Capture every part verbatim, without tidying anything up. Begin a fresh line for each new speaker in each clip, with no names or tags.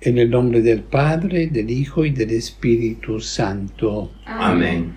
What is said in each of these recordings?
En el nombre del Padre, del Hijo y del Espíritu Santo.
Amén.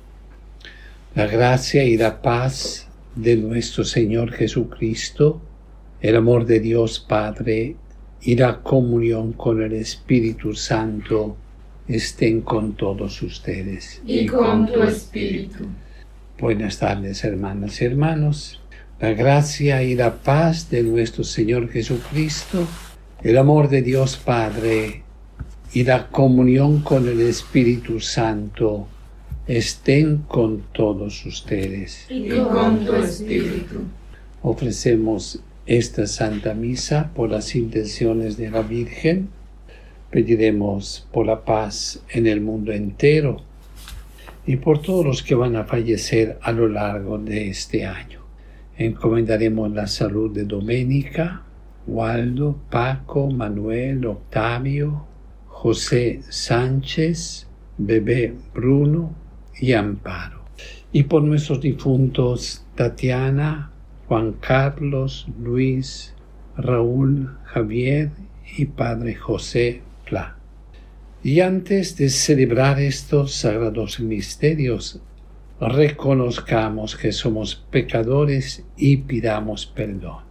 La gracia y la paz de nuestro Señor Jesucristo, el amor de Dios Padre y la comunión con el Espíritu Santo estén con todos ustedes.
Y con tu espíritu.
Buenas tardes, hermanas y hermanos. La gracia y la paz de nuestro Señor Jesucristo, el amor de Dios Padre y la comunión con el Espíritu Santo estén con todos ustedes.
Y con tu espíritu.
Ofrecemos esta Santa Misa por las intenciones de la Virgen. Pediremos por la paz en el mundo entero y por todos los que van a fallecer a lo largo de este año. Encomendaremos la salud de Doménica, Waldo, Paco, Manuel, Octavio, José Sánchez, Bebé Bruno y Amparo. Y por nuestros difuntos Tatiana, Juan Carlos, Luis, Raúl, Javier y Padre José Pla. Y antes de celebrar estos sagrados misterios, reconozcamos que somos pecadores y pidamos perdón.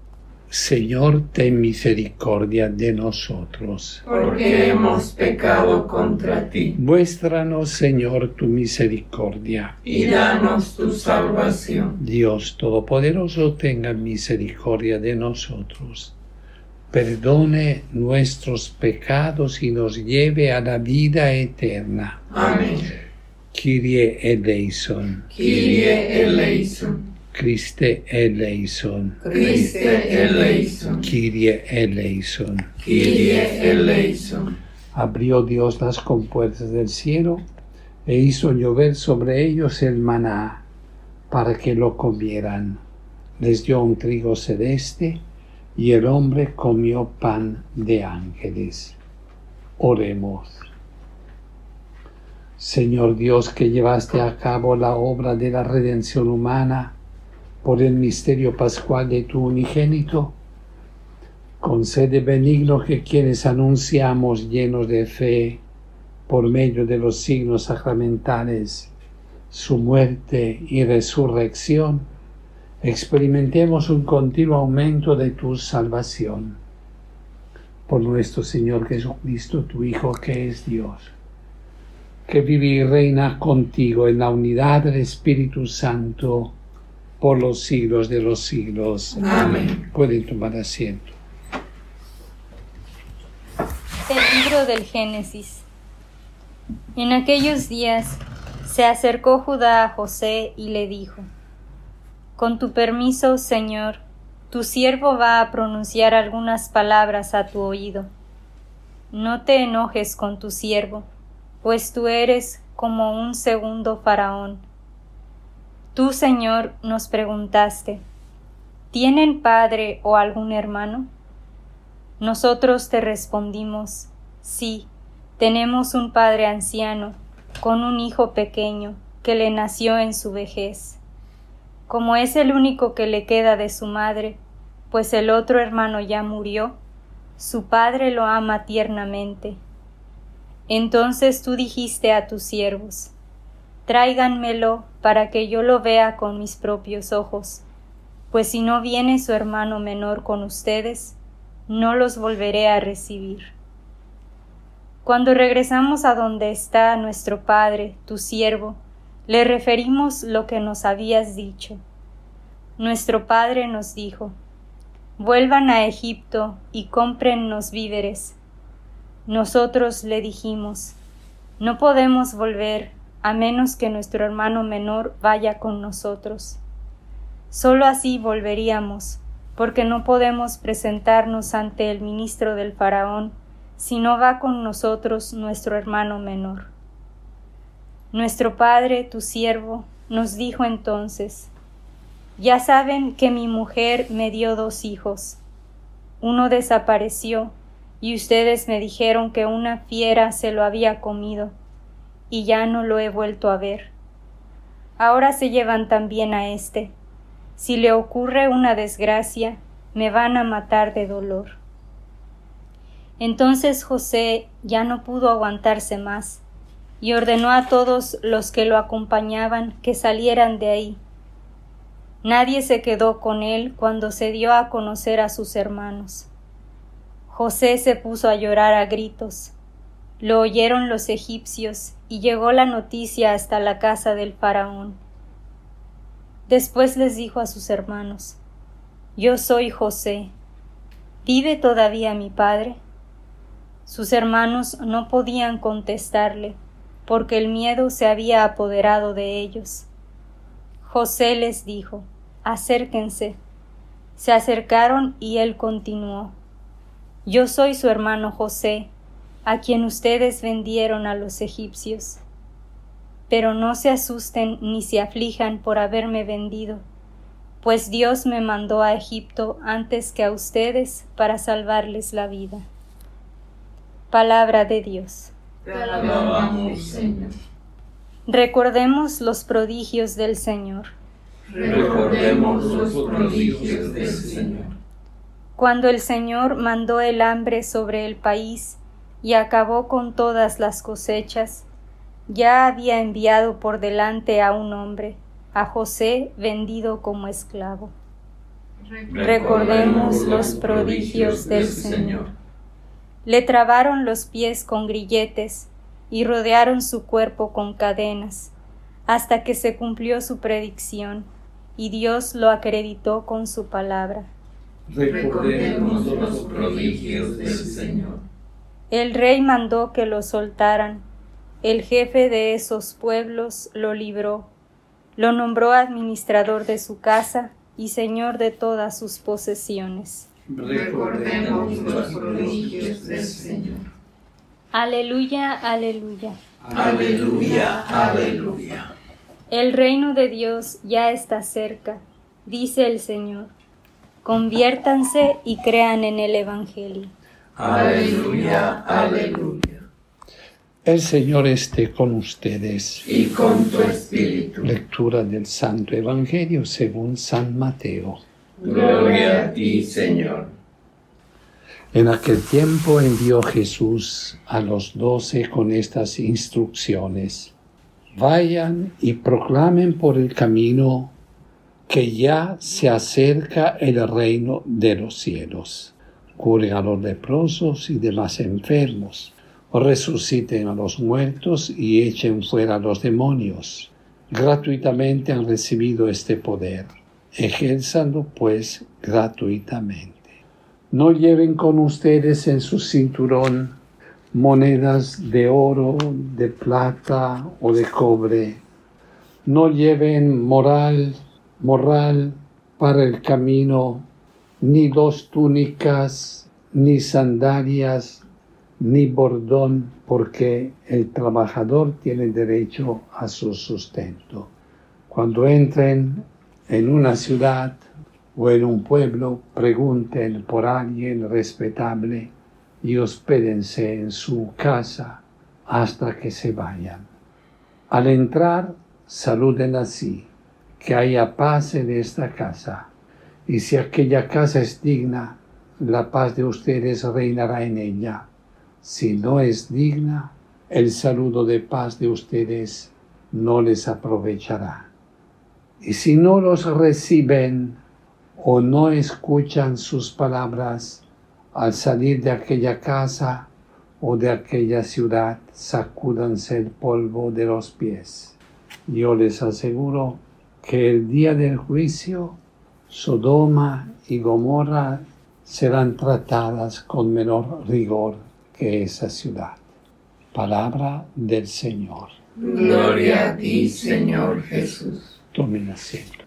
Señor, ten misericordia de nosotros.
Porque hemos pecado contra ti.
Muéstranos, Señor, tu misericordia.
Y danos tu salvación.
Dios Todopoderoso, tenga misericordia de nosotros. Perdone nuestros pecados y nos lleve a la vida eterna.
Amén.
Kyrie eleison.
Kyrie eleison.
Christe eleison.
Christe eleison.
Kyrie eleison.
Kyrie eleison.
Abrió Dios las compuertas del cielo e hizo llover sobre ellos el maná para que lo comieran. Les dio un trigo celeste y el hombre comió pan de ángeles. Oremos. Señor Dios, que llevaste a cabo la obra de la redención humana por el misterio pascual de tu unigénito, concede benigno que quienes anunciamos llenos de fe por medio de los signos sacramentales su muerte y resurrección, experimentemos un continuo aumento de tu salvación. Por nuestro Señor Jesucristo, tu Hijo, que es Dios, que vive y reina contigo en la unidad del Espíritu Santo, por los siglos de los siglos.
Amén.
Pueden tomar asiento.
Del libro del Génesis. En aquellos días se acercó Judá a José y le dijo: Con tu permiso, Señor, tu siervo va a pronunciar algunas palabras a tu oído. No te enojes con tu siervo, pues tú eres como un segundo faraón. Tú, Señor, nos preguntaste: ¿tienen padre o algún hermano? Nosotros te respondimos: sí, tenemos un padre anciano, con un hijo pequeño, que le nació en su vejez. Como es el único que le queda de su madre, pues el otro hermano ya murió, su padre lo ama tiernamente. Entonces tú dijiste a tus siervos: tráiganmelo para que yo lo vea con mis propios ojos, pues si no viene su hermano menor con ustedes, no los volveré a recibir. Cuando regresamos a donde está nuestro padre, tu siervo, le referimos lo que nos habías dicho. Nuestro padre nos dijo: vuelvan a Egipto y cómprennos víveres. Nosotros le dijimos: no podemos volver a menos que nuestro hermano menor vaya con nosotros. Solo así volveríamos, porque no podemos presentarnos ante el ministro del faraón si no va con nosotros nuestro hermano menor. Nuestro padre, tu siervo, nos dijo entonces: ya saben que mi mujer me dio dos hijos. Uno desapareció y ustedes me dijeron que una fiera se lo había comido, y ya no lo he vuelto a ver. Ahora se llevan también a éste. Si le ocurre una desgracia, me van a matar de dolor. Entonces José ya no pudo aguantarse más y ordenó a todos los que lo acompañaban que salieran de ahí. Nadie se quedó con él cuando se dio a conocer a sus hermanos. José se puso a llorar a gritos. Lo oyeron los egipcios y llegó la noticia hasta la casa del faraón. Después les dijo a sus hermanos: Yo soy José. ¿Vive todavía mi padre? Sus hermanos no podían contestarle, porque el miedo se había apoderado de ellos. José les dijo: Acérquense. Se acercaron y él continuó: Yo soy su hermano José, a quien ustedes vendieron a los egipcios. Pero no se asusten ni se aflijan por haberme vendido, pues Dios me mandó a Egipto antes que a ustedes para salvarles la vida. Palabra de Dios.
Te alabamos, Señor.
Recordemos los prodigios del Señor.
Recordemos los prodigios del Señor.
Cuando el Señor mandó el hambre sobre el país y acabó con todas las cosechas, ya había enviado por delante a un hombre, a José, vendido como esclavo. Recordemos los prodigios del Señor. Le trabaron los pies con grilletes y rodearon su cuerpo con cadenas, hasta que se cumplió su predicción, y Dios lo acreditó con su palabra.
Recordemos los prodigios del Señor.
El rey mandó que lo soltaran. El jefe de esos pueblos lo libró, lo nombró administrador de su casa y señor de todas sus posesiones.
Recordemos los prodigios del Señor.
Aleluya, aleluya.
Aleluya, aleluya.
El reino de Dios ya está cerca, dice el Señor. Conviértanse y crean en el Evangelio.
Aleluya, aleluya.
El Señor esté con ustedes.
Y con tu espíritu.
Lectura del Santo Evangelio según San Mateo.
Gloria a ti, Señor.
En aquel tiempo envió Jesús a los doce con estas instrucciones: Vayan y proclamen por el camino que ya se acerca el reino de los cielos. Curen a los leprosos y demás enfermos. Resuciten a los muertos y echen fuera a los demonios. Gratuitamente han recibido este poder. Ejérzanlo, pues, gratuitamente. No lleven con ustedes en su cinturón monedas de oro, de plata o de cobre. No lleven moral, morral para el camino, ni dos túnicas, ni sandalias, ni bordón, porque el trabajador tiene derecho a su sustento. Cuando entren en una ciudad o en un pueblo, pregunten por alguien respetable y hospédense en su casa hasta que se vayan. Al entrar, saluden así: que haya paz en esta casa, y si aquella casa es digna, la paz de ustedes reinará en ella. Si no es digna, el saludo de paz de ustedes no les aprovechará. Y si no los reciben o no escuchan sus palabras, al salir de aquella casa o de aquella ciudad, sacúdanse el polvo de los pies. Yo les aseguro que el día del juicio, Sodoma y Gomorra serán tratadas con menor rigor que esa ciudad. Palabra del Señor.
Gloria a ti, Señor Jesús.
Tomen asiento.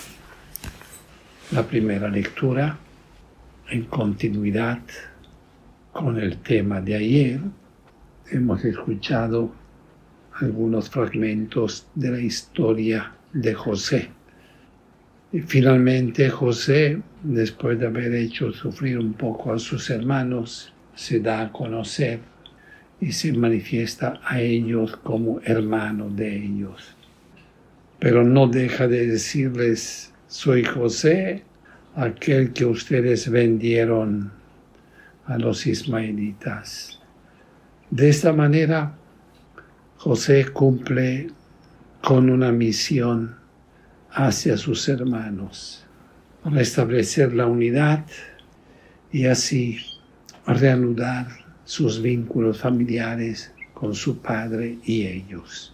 La primera lectura, en continuidad con el tema de ayer, hemos escuchado algunos fragmentos de la historia de José. Y finalmente José, después de haber hecho sufrir un poco a sus hermanos, se da a conocer y se manifiesta a ellos como hermano de ellos. Pero no deja de decirles: soy José, aquel que ustedes vendieron a los ismaelitas. De esta manera, José cumple con una misión hacia sus hermanos, restablecer la unidad y así reanudar sus vínculos familiares con su padre y ellos.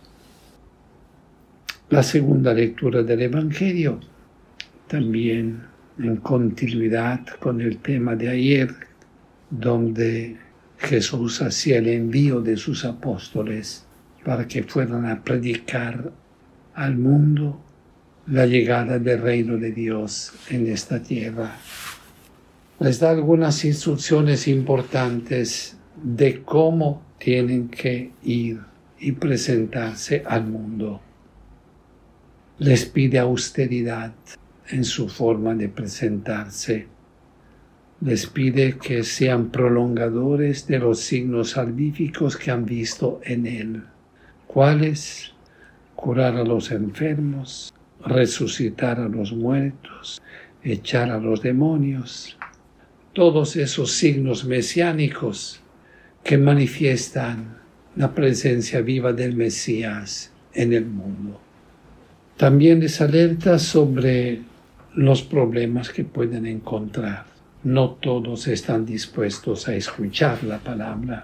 La segunda lectura del Evangelio, también en continuidad con el tema de ayer, donde Jesús hacía el envío de sus apóstoles para que fueran a predicar al mundo la llegada del reino de Dios en esta tierra. Les da algunas instrucciones importantes de cómo tienen que ir y presentarse al mundo. Les pide austeridad en su forma de presentarse. Les pide que sean prolongadores de los signos salvíficos que han visto en él. ¿Cuáles? Curar a los enfermos, resucitar a los muertos, echar a los demonios. Todos esos signos mesiánicos que manifiestan la presencia viva del Mesías en el mundo. También les alerta sobre los problemas que pueden encontrar. No todos están dispuestos a escuchar la palabra.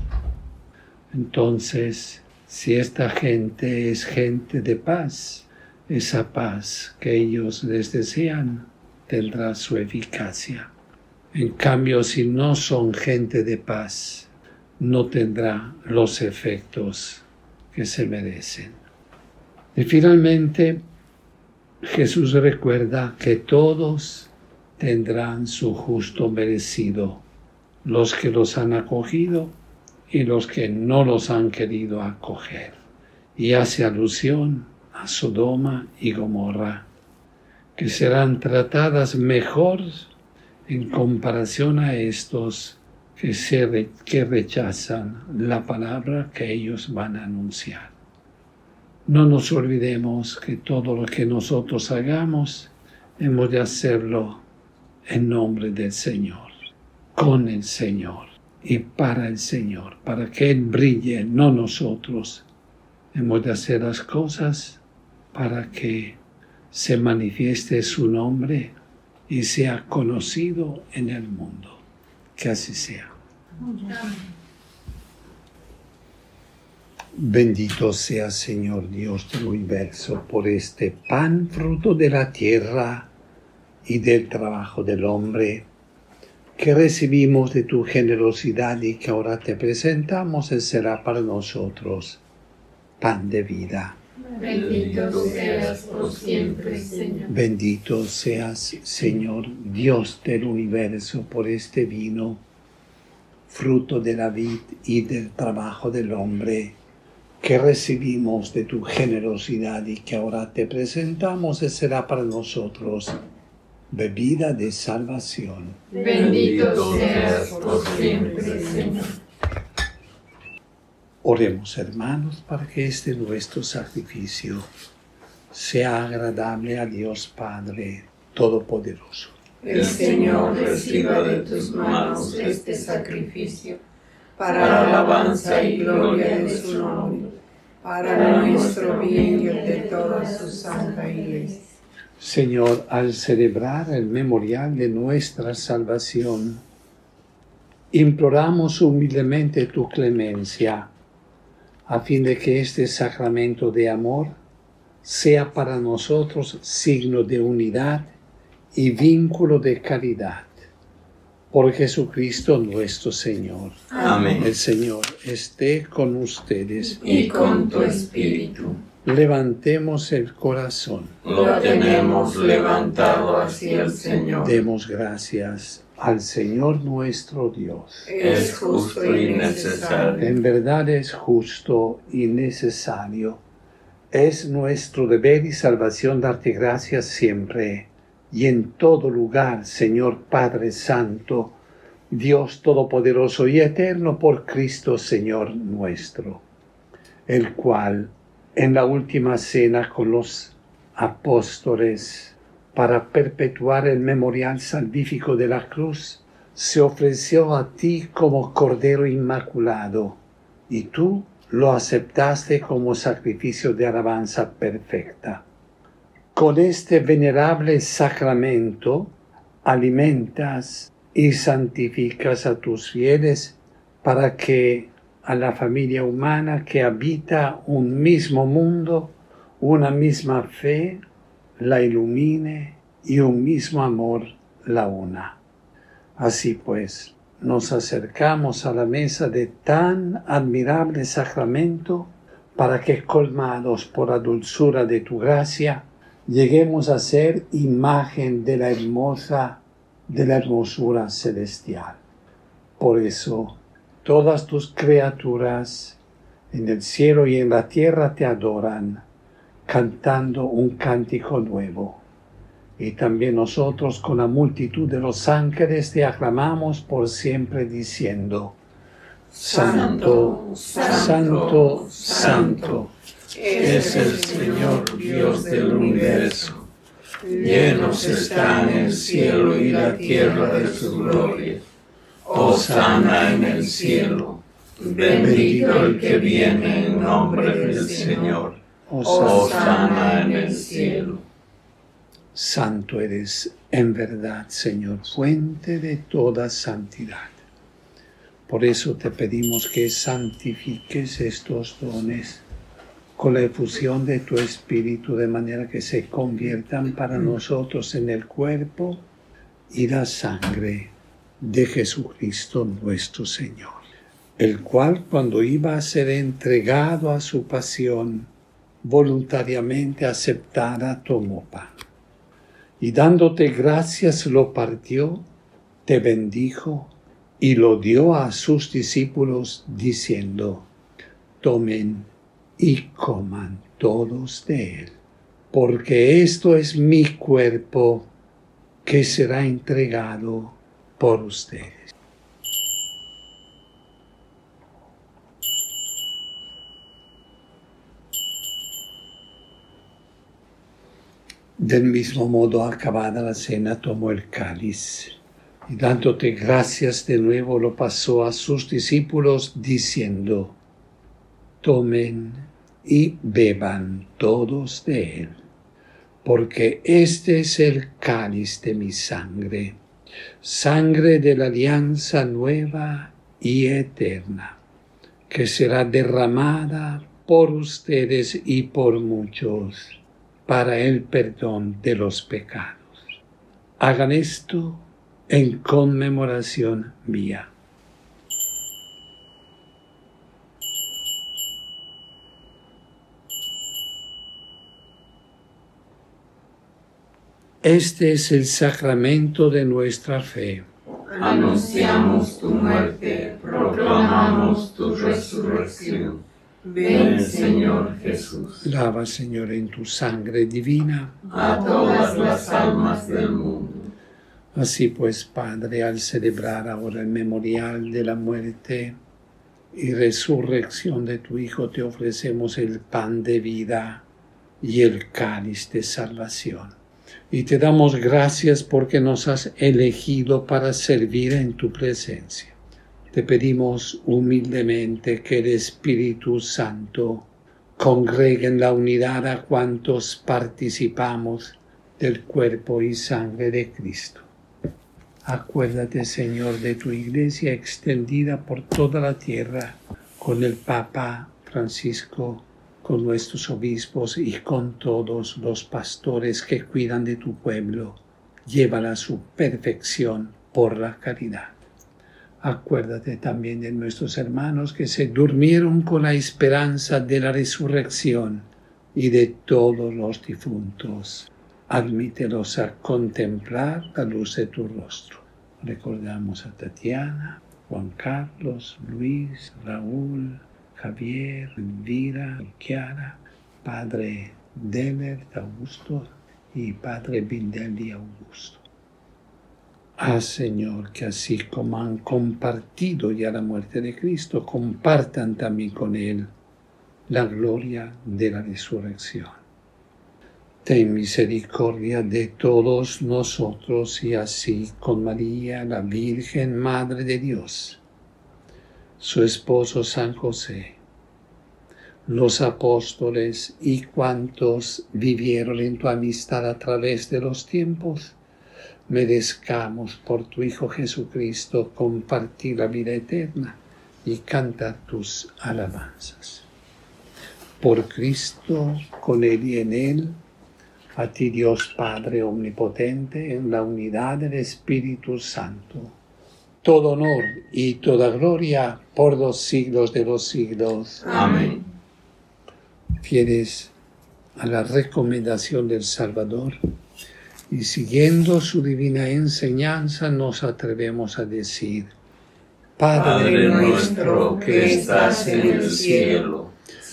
Entonces, si esta gente es gente de paz, esa paz que ellos les desean tendrá su eficacia. En cambio, si no son gente de paz, no tendrá los efectos que se merecen. Y finalmente, Jesús recuerda que todos tendrán su justo merecido, los que los han acogido y los que no los han querido acoger. Y hace alusión a Sodoma y Gomorra, que serán tratadas mejor en comparación a estos que, se re, que rechazan la palabra que ellos van a anunciar. No nos olvidemos que todo lo que nosotros hagamos, hemos de hacerlo en nombre del Señor, con el Señor y para el Señor, para que Él brille, no nosotros. Hemos de hacer las cosas para que se manifieste su nombre y sea conocido en el mundo. Que así sea. Bendito sea, Señor Dios del universo, por este pan, fruto de la tierra y del trabajo del hombre, que recibimos de tu generosidad y que ahora te presentamos, Él será para nosotros pan de vida.
Bendito seas por siempre, Señor.
Bendito seas, Señor Dios del universo, por este vino, fruto de la vid y del trabajo del hombre, que recibimos de tu generosidad y que ahora te presentamos, Él será para nosotros bebida de salvación.
Bendito seas por siempre, Señor.
Oremos, hermanos, para que este nuestro sacrificio sea agradable a Dios Padre Todopoderoso.
El Señor reciba de tus manos este sacrificio, para alabanza y gloria de su nombre, para nuestro bien y el de toda su santa Iglesia.
Señor, al celebrar el memorial de nuestra salvación, imploramos humildemente tu clemencia, a fin de que este sacramento de amor sea para nosotros signo de unidad y vínculo de caridad. Por Jesucristo nuestro Señor.
Amén.
El Señor esté con ustedes.
Y con tu espíritu.
Levantemos el corazón.
Lo tenemos levantado hacia el Señor.
Demos gracias al Señor nuestro Dios.
Es justo y necesario.
En verdad es justo y necesario. Es nuestro deber y salvación darte gracias siempre y en todo lugar, Señor Padre Santo, Dios Todopoderoso y Eterno, por Cristo Señor nuestro, el cual en la última cena con los apóstoles, para perpetuar el memorial salvífico de la cruz, se ofreció a ti como Cordero Inmaculado, y tú lo aceptaste como sacrificio de alabanza perfecta. Con este venerable sacramento alimentas y santificas a tus fieles para que a la familia humana que habita un mismo mundo, una misma fe, la ilumine y un mismo amor la una. Así pues, nos acercamos a la mesa de tan admirable sacramento para que, colmados por la dulzura de tu gracia, lleguemos a ser imagen de la hermosa, de la hermosura celestial. Por eso, todas tus criaturas en el cielo y en la tierra te adoran, cantando un cántico nuevo. Y también nosotros con la multitud de los ángeles te aclamamos por siempre diciendo: Santo, Santo, Santo, es el Señor Dios del universo. Llenos están el cielo y la tierra de su gloria. Hosana en el cielo. Bendito el que viene en nombre del Señor. Hosana en el cielo. Santo eres en verdad, Señor, fuente de toda santidad. Por eso te pedimos que santifiques estos dones con la efusión de tu Espíritu, de manera que se conviertan para nosotros en el cuerpo y la sangre de Jesucristo nuestro Señor, el cual, cuando iba a ser entregado a su pasión, voluntariamente aceptara, tomó pan. Y dándote gracias lo partió, te bendijo y lo dio a sus discípulos diciendo: tomen y coman todos de él, porque esto es mi cuerpo que será entregado por ustedes. Del mismo modo, acabada la cena, tomó el cáliz y dándote gracias de nuevo lo pasó a sus discípulos diciendo: tomen y beban todos de él, porque este es el cáliz de mi sangre, sangre de la alianza nueva y eterna, que será derramada por ustedes y por muchos para el perdón de los pecados. Hagan esto en conmemoración mía. Este es el sacramento de nuestra fe.
Anunciamos tu muerte, proclamamos tu resurrección. Ven, Señor Jesús.
Lava, Señor, en tu sangre divina
a todas las almas del mundo.
Así pues, Padre, al celebrar ahora el memorial de la muerte y resurrección de tu Hijo, te ofrecemos el pan de vida y el cáliz de salvación. Y te damos gracias porque nos has elegido para servir en tu presencia. Te pedimos humildemente que el Espíritu Santo congregue en la unidad a cuantos participamos del cuerpo y sangre de Cristo. Acuérdate, Señor, de tu Iglesia extendida por toda la tierra, con el Papa Francisco, con nuestros obispos y con todos los pastores que cuidan de tu pueblo. Llévala a su perfección por la caridad. Acuérdate también de nuestros hermanos que se durmieron con la esperanza de la resurrección y de todos los difuntos. Admítelos a contemplar la luz de tu rostro. Recordamos a Tatiana, Juan Carlos, Luis, Raúl, Javier, Elvira, Chiara, Padre Delert Augusto y Padre Vindelli Augusto. Haz, Señor, que así como han compartido ya la muerte de Cristo, compartan también con Él la gloria de la resurrección. ten misericordia de todos nosotros y así con María, la Virgen Madre de Dios, su esposo San José, los apóstoles y cuantos vivieron en tu amistad a través de los tiempos, merezcamos por tu Hijo Jesucristo compartir la vida eterna y cantar tus alabanzas. Por Cristo, con Él y en Él, a ti Dios Padre Omnipotente, en la unidad del Espíritu Santo, todo honor y toda gloria por los siglos de los siglos.
Amén.
Fieles a la recomendación del Salvador y siguiendo su divina enseñanza nos atrevemos a decir:
Padre nuestro que estás en el cielo,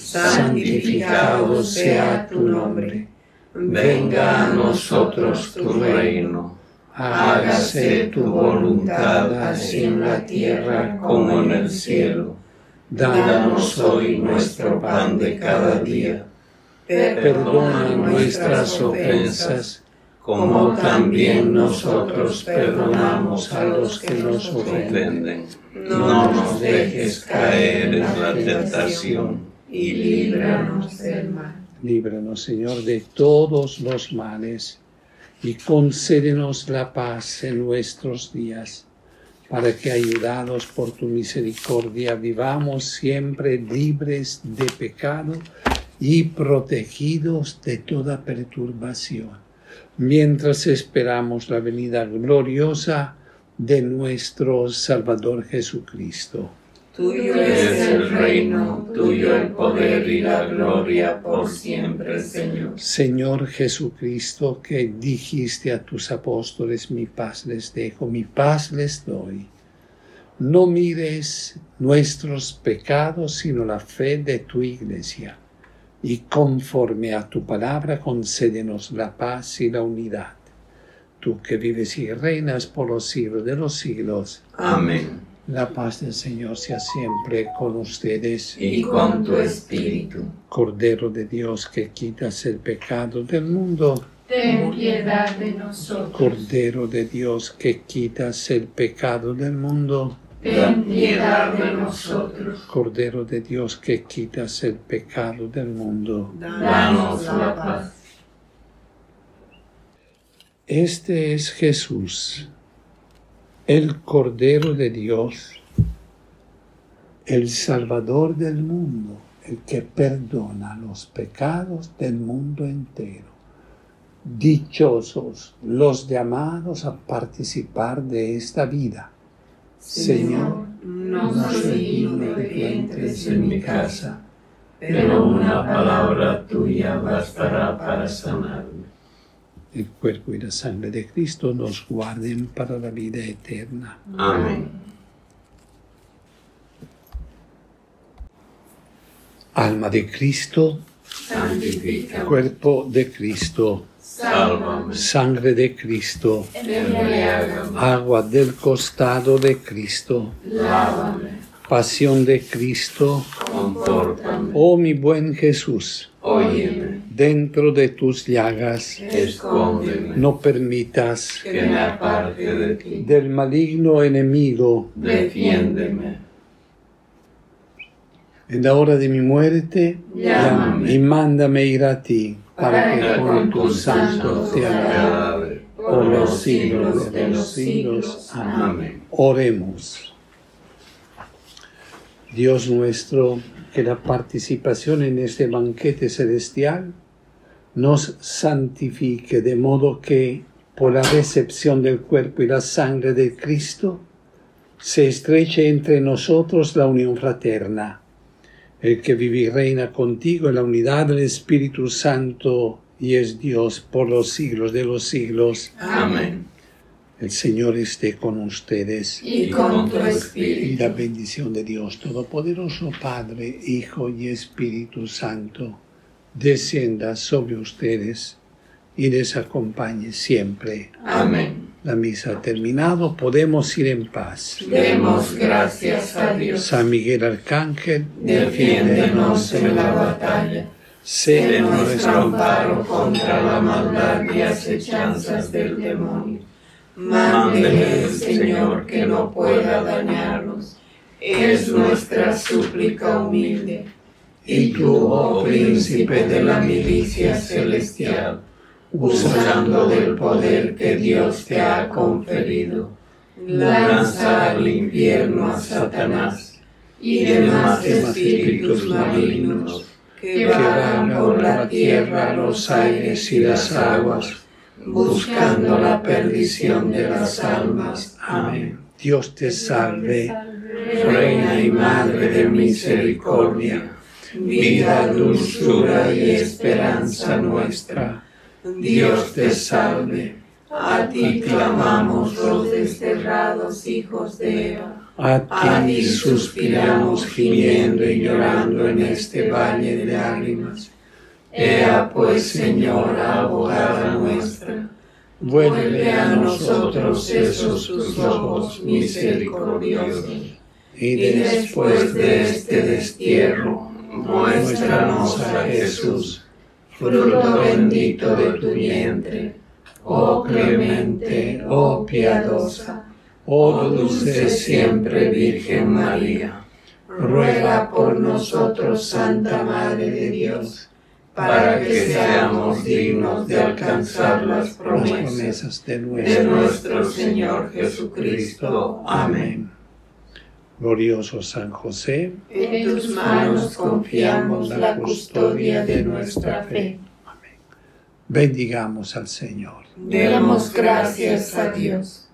santificado sea tu nombre. Venga a nosotros tu reino. Hágase tu voluntad así en la tierra como en el cielo. Danos hoy nuestro pan de cada día. Perdona nuestras ofensas, como también nosotros perdonamos a los que nos ofenden. No nos dejes caer en la tentación y líbranos del mal.
Líbranos, Señor, de todos los males y concédenos la paz en nuestros días, para que, ayudados por tu misericordia, vivamos siempre libres de pecado y protegidos de toda perturbación, mientras esperamos la venida gloriosa de nuestro Salvador Jesucristo.
Tuyo es el reino, tuyo el poder y la gloria por siempre, Señor.
Señor Jesucristo, que dijiste a tus apóstoles: mi paz les dejo, mi paz les doy. No mires nuestros pecados, sino la fe de tu Iglesia. Y conforme a tu palabra, concédenos la paz y la unidad. Tú que vives y reinas por los siglos de los siglos.
Amén.
La paz del Señor sea siempre con ustedes.
Y con tu espíritu.
Cordero de Dios, que quitas el pecado del mundo.
Ten piedad de nosotros.
Cordero de Dios, que quitas el pecado del mundo.
Ten piedad de nosotros.
Cordero de Dios, que quitas el pecado del mundo.
Danos la paz.
Este es Jesús, el Cordero de Dios, el Salvador del mundo, el que perdona los pecados del mundo entero. Dichosos los llamados a participar de esta vida. Señor,
no soy digno de que entres en mi casa, pero una palabra tuya bastará para sanarme.
El cuerpo y la sangre de Cristo nos guarden para la vida eterna.
Amén.
Alma de Cristo,
Santifica.
cuerpo de Cristo,
Sálvame.
sangre de Cristo,
Embriágame.
agua del costado de Cristo,
Lávame.
pasión de Cristo.
Confórtame.
Oh mi buen Jesús,
Óyeme.
dentro de tus llagas
Escóndeme.
no permitas
Que me aparte de ti.
del maligno enemigo.
Defiéndeme.
En la hora de mi muerte,
Llámame.
y mándame ir a ti, para que
Para
con tus santos te alabe por los siglos de los siglos. Amén.
Amén.
Oremos. Dios nuestro, que la participación en este banquete celestial nos santifique, de modo que, por la recepción del cuerpo y la sangre de Cristo, se estreche entre nosotros la unión fraterna. El que vive y reina contigo en la unidad del Espíritu Santo y es Dios por los siglos de los siglos.
Amén.
El Señor esté con ustedes.
Y con tu
Y
espíritu.
la bendición de Dios Todopoderoso, Padre, Hijo y Espíritu Santo, descienda sobre ustedes y les acompañe siempre.
Amén.
La misa ha terminado, podemos ir en paz.
Demos gracias a Dios.
San Miguel Arcángel,
Defiéndenos en la batalla.
sé
nuestro amparo contra la maldad y acechanzas del demonio. Mándele el Señor que no pueda dañarnos, es nuestra súplica humilde. Y tú, oh príncipe de la milicia celestial, usando del poder que Dios te ha conferido, lanza al infierno a Satanás y demás espíritus malignos que vagan por la tierra, los aires y las aguas, buscando la perdición de las almas. Amén.
Dios te salve,
Reina y Madre de misericordia, vida, dulzura y esperanza nuestra. Dios te salve. A ti clamamos los desterrados hijos de Eva.
a ti suspiramos gimiendo y llorando en este valle de lágrimas.
Ea pues, Señora, abogada nuestra, vuelve a nosotros esos tus ojos misericordiosos, y después de este destierro, muéstranos a Jesús, fruto bendito de tu vientre. Oh clemente, oh piadosa, oh dulce siempre Virgen María, ruega por nosotros, Santa Madre de Dios, para que seamos dignos de alcanzar las promesas de nuestro Señor Jesucristo. Amén.
Glorioso San José,
en tus manos confiamos la custodia de nuestra fe.
Bendigamos al Señor.
Demos gracias a Dios.